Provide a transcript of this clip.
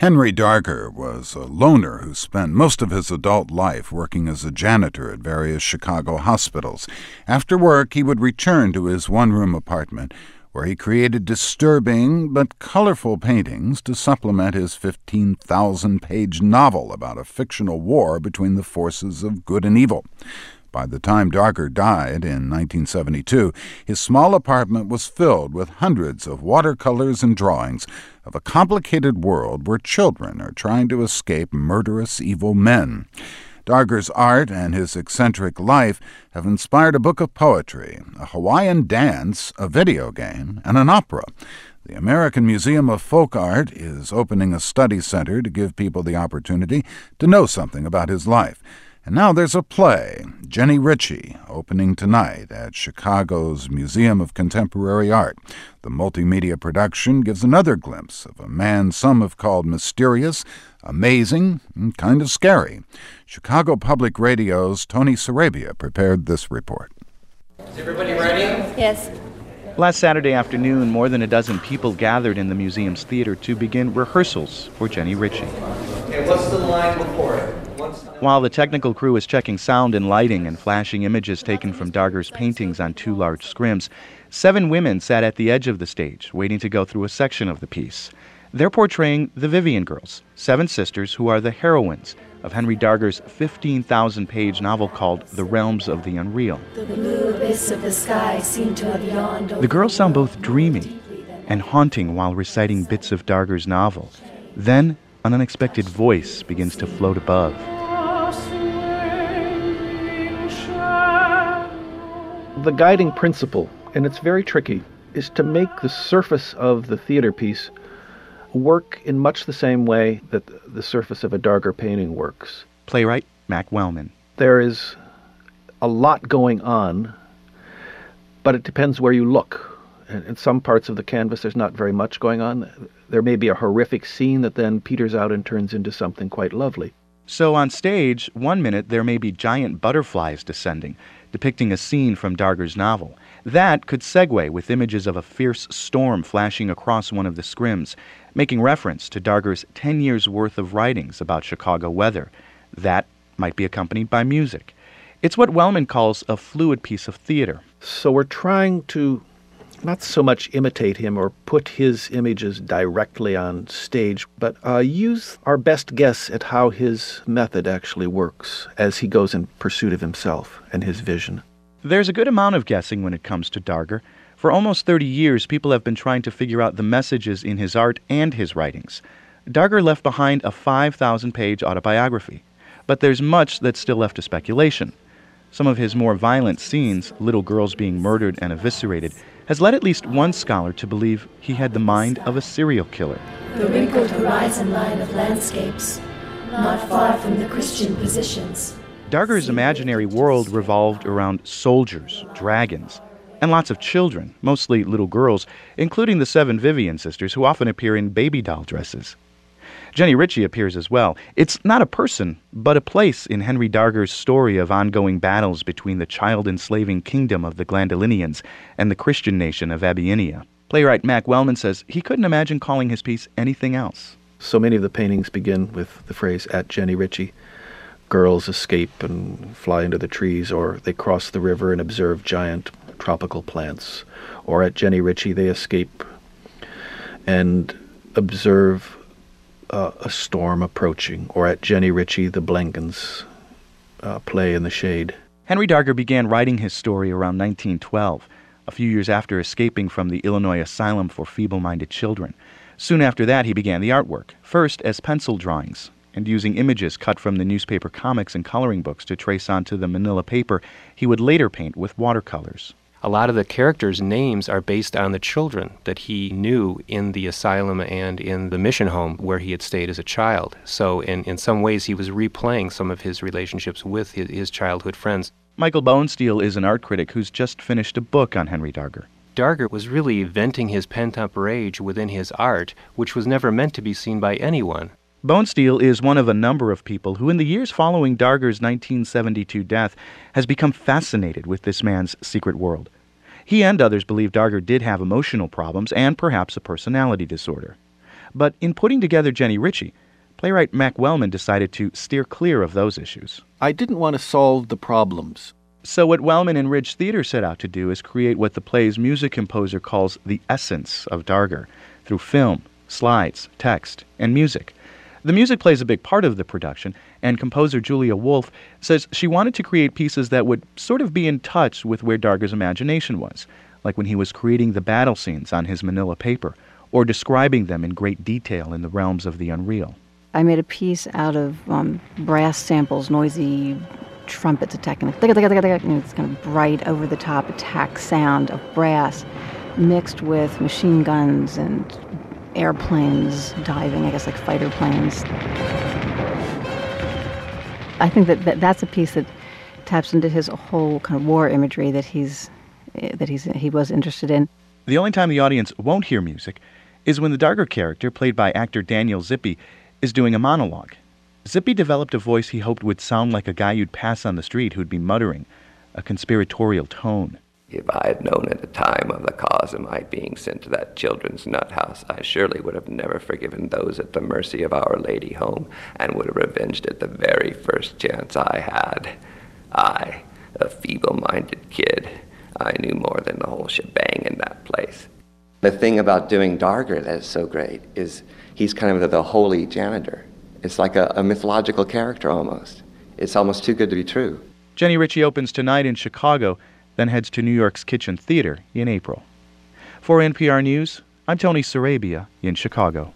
Henry Darger was a loner who spent most of his adult life working as a janitor at various Chicago hospitals. After work, he would return to his one-room apartment, where he created disturbing but colorful paintings to supplement his 15,000-page novel about a fictional war between the forces of good and evil. By the time Darger died in 1972, his small apartment was filled with hundreds of watercolors and drawings of a complicated world where children are trying to escape murderous evil men. Darger's art and his eccentric life have inspired a book of poetry, a Hawaiian dance, a video game, and an opera. The American Museum of Folk Art is opening a study center to give people the opportunity to know something about his life. And now there's a play, Jenny Ritchie, opening tonight at Chicago's Museum of Contemporary Art. The multimedia production gives another glimpse of a man some have called mysterious, amazing, and kind of scary. Chicago Public Radio's Tony Sarabia prepared this report. Is everybody ready? Yes. Last Saturday afternoon, more than a dozen people gathered in the museum's theater to begin rehearsals for Jenny Ritchie. Okay, what's the line before it? While the technical crew is checking sound and lighting and flashing images taken from Darger's paintings on two large scrims, 7 women sat at the edge of the stage, waiting to go through a section of the piece. They're portraying the Vivian Girls, 7 sisters who are the heroines of Henry Darger's 15,000-page novel called The Realms of the Unreal. The blue abyss of the sky seemed to have yawned. The girls sound both dreamy and haunting while reciting bits of Darger's novel. Then, an unexpected voice begins to float above. The guiding principle, and it's very tricky, is to make the surface of the theater piece work in much the same way that the surface of a Darger painting works. Playwright Mac Wellman. There is a lot going on, but it depends where you look. In some parts of the canvas, there's not very much going on. There may be a horrific scene that then peters out and turns into something quite lovely. So on stage, one minute there may be giant butterflies descending, depicting a scene from Darger's novel. That could segue with images of a fierce storm flashing across one of the scrims, making reference to Darger's 10 years' worth of writings about Chicago weather. That might be accompanied by music. It's what Wellman calls a fluid piece of theater. So we're trying to not so much imitate him or put his images directly on stage, but use our best guess at how his method actually works as he goes in pursuit of himself and his vision. There's a good amount of guessing when it comes to Darger. For almost 30 years, people have been trying to figure out the messages in his art and his writings. Darger left behind a 5,000-page autobiography, but there's much that's still left to speculation. Some of his more violent scenes, little girls being murdered and eviscerated, has led at least one scholar to believe he had the mind of a serial killer. The wrinkled horizon line of landscapes, not far from the Christian positions. Darger's imaginary world revolved around soldiers, dragons, and lots of children, mostly little girls, including the 7 Vivian sisters who often appear in baby doll dresses. Jenny Ritchie appears as well. It's not a person, but a place in Henry Darger's story of ongoing battles between the child-enslaving kingdom of the Glandolinians and the Christian nation of Abyssinia. Playwright Mac Wellman says he couldn't imagine calling his piece anything else. So many of the paintings begin with the phrase, "at Jenny Ritchie." Girls escape and fly into the trees, or they cross the river and observe giant tropical plants. Or at Jenny Ritchie, they escape and observe a storm approaching. Or at Jenny Ritchie, the Blenkens play in the shade. Henry Darger began writing his story around 1912, a few years after escaping from the Illinois Asylum for Feeble-Minded Children. Soon after that, he began the artwork, first as pencil drawings, and using images cut from the newspaper comics and coloring books to trace onto the manila paper, he would later paint with watercolors. A lot of the characters' names are based on the children that he knew in the asylum and in the mission home where he had stayed as a child. So in some ways he was replaying some of his relationships with his childhood friends. Michael Bonesteel is an art critic who's just finished a book on Henry Darger. Darger was really venting his pent-up rage within his art, which was never meant to be seen by anyone. Bonesteel is one of a number of people who in the years following Darger's 1972 death has become fascinated with this man's secret world. He and others believe Darger did have emotional problems and perhaps a personality disorder. But in putting together Jenny Ritchie, playwright Mac Wellman decided to steer clear of those issues. I didn't want to solve the problems. So what Wellman and Ridge Theater set out to do is create what the play's music composer calls the essence of Darger, through film, slides, text, and music. The music plays a big part of the production, and composer Julia Wolf says she wanted to create pieces that would sort of be in touch with where Darger's imagination was, like when he was creating the battle scenes on his manila paper, or describing them in great detail in the realms of the unreal. I made a piece out of brass samples, noisy trumpets attacking. It's kind of bright, over-the-top attack sound of brass mixed with machine guns and airplanes diving, I guess like fighter planes. I think that's a piece that taps into his whole kind of war imagery that he was interested in. The only time the audience won't hear music is when the Darger character, played by actor Daniel Zippy, is doing a monologue. Zippy developed a voice he hoped would sound like a guy you'd pass on the street who'd be muttering, a conspiratorial tone. If I had known at the time of the cause of my being sent to that children's nut house, I surely would have never forgiven those at the mercy of Our Lady Home, and would have revenged it the very first chance I had. I, a feeble-minded kid, I knew more than the whole shebang in that place. The thing about doing Darger that is so great is he's kind of the holy janitor. It's like a mythological character almost. It's almost too good to be true. Jenny Ritchie opens tonight in Chicago, then heads to New York's Kitchen Theater in April. For NPR News, I'm Tony Sarabia in Chicago.